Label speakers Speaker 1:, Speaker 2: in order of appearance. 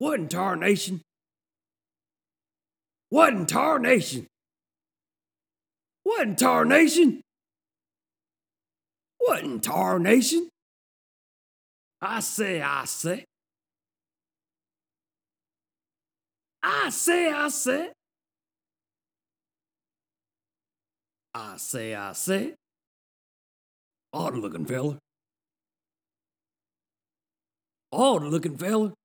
Speaker 1: What in tarnation? What in tarnation? What in tarnation? What in tarnation? I say. I say. Odd looking fella. Odd looking fella.